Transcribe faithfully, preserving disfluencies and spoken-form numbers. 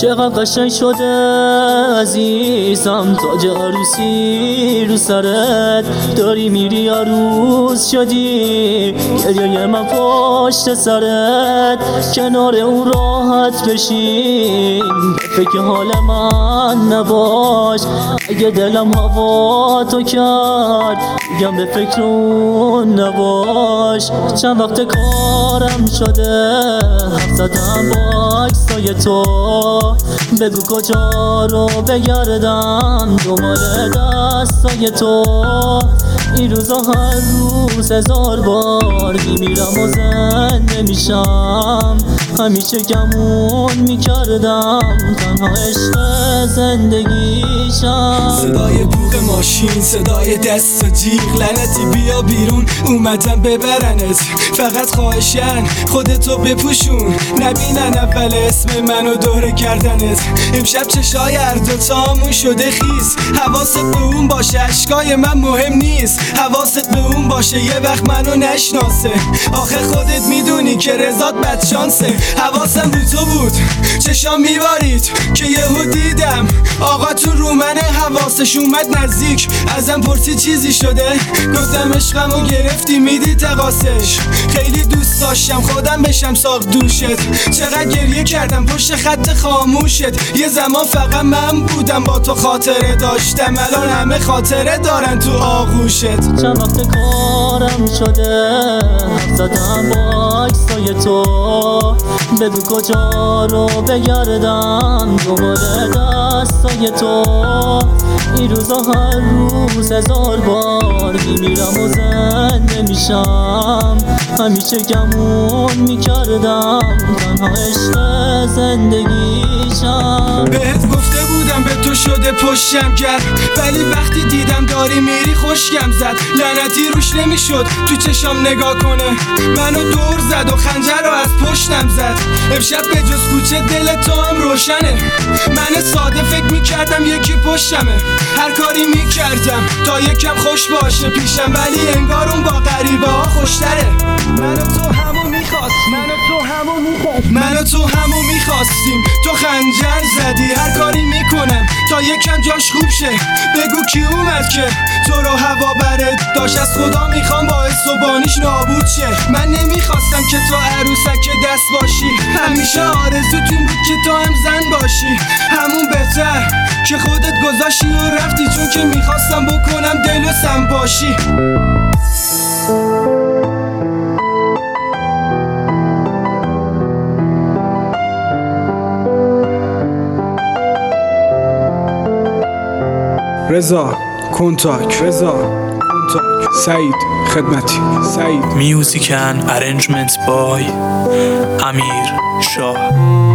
چقدر قشنگ شده عزیزم، تاج عروسی رو سرت داری میری عروس شدی، گریه من پشت سرت کنار اون راحت بشین، فکر حال من نباش اگه دلم هوا تو کرد، میگم به فکر اون نباش. چند وقت کارم شده حرف زدم با عکسای تو، بگو کجا رو بگردم دنبال دستای تو، این روزا هر روز هزار بار میمیرم و زنده میشم، همیشه گمون میکردم تنها عشق زندگیشم. صدای بوق ماشین، صدای دست و جیغ، لعنتی بیا بیرون اومدم ببرنت، فقط خواهشن خودتو بپوشون نبینن اول اسم منو دوره کردنت. امشب چشای هر دوتامون شده خیس، حواست به اون باشه اشکای من مهم نیست، حواست به اون باشه یه وقت منو نشناسه، آخه خودت میدونی که رضات بدشانسه. حواسم رو تو بود چشام میبارید که یهو دیدم آقاتون رو منه، حواسش اومد نزدیک ازم پرسی چیزی شده، گفتم عشقمو گرفتی میدی تقاسش، خیلی دوست داشتم خودم بشم ساق دوشت، چقدر گریه کردم پشت خط خاموشت، یه زمان فقط من بودم با تو خاطره داشتم، الان همه خاطره دارن تو آغوشت. چند وقت کارم شده حرف زدم با عکسای تو، بگو کجا رو بگردم دنبال دستای تو، این روزا هر روز هزار بار میمیرم و زنده میشم، همیشه گمون میکردم تنها عشق زندگیشم. بهت گفته بودم به تو شده پشتم کرد، ولی وقتی دیدم داری میری خوشگم زد، لعنتی روش نمیشد تو چشام نگاه کنه، منو دور زد و خنجر رو از پشتم زد. امشب به جز کوچه دل تو هم روشنه، من ساده فکر میکردم یکی پشتمه، هر کاری میکردم تا یکم خوش باشه پیشم، ولی انگار اون با غریبه ها خوشتره. منو تو همو میخواست منو تو همو میخواست منو تو همو میخواستیم، تو خنجر زدی هر کاری میکنم تا یکم جاش خوب شه، بگو کی اومد که تو رو هوا برد داشت، از خدا میخوام باعث و بانیش نابود شه. من نمیخواستم که تو عروسک دست باشی، همیشه آرزوتون بود که تو هم زن باشی، همون بهتر که خودت گذاشتی و رفتی، چون که میخواستم بکنم دل و سم باشی. رضا کنتاک رضا کنتاک سعید خدمتی سعید میوزیک اند ارنجمنت بای امیر شاه.